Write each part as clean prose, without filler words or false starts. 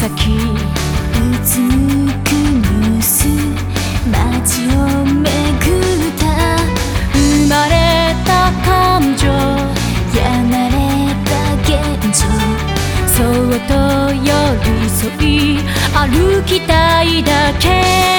先うつむくニュース街を巡った生まれた感情やがれた現状そっと寄り添い歩きたいだけ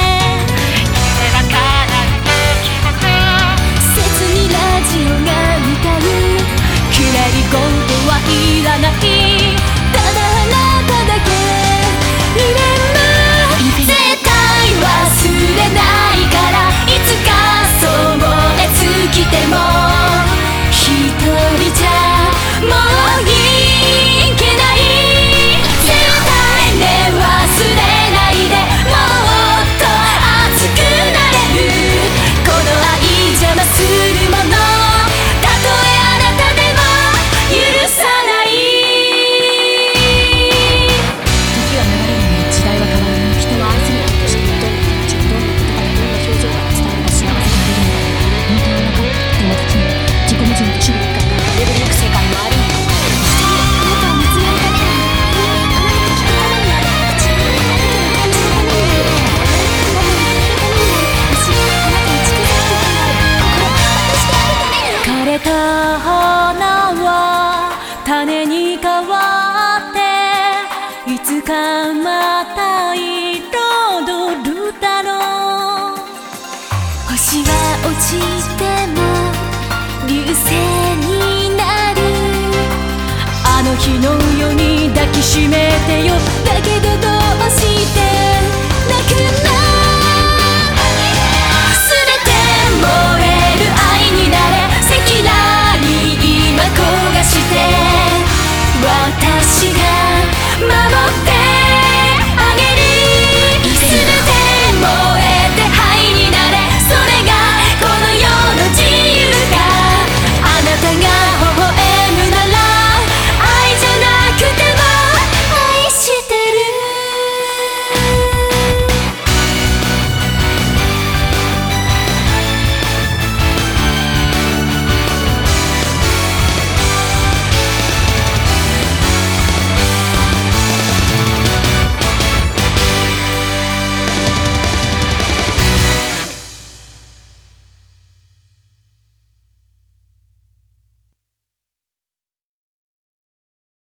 いらないただあなただけいれば絶対忘れないからいつかそう燃え尽きても一人じゃもういけない絶対ね忘れないでもっと熱くなれるこの愛邪魔するもの花は種に変わっていつかまた彩るだろう星は落ちても流星になるあの日のように抱きしめ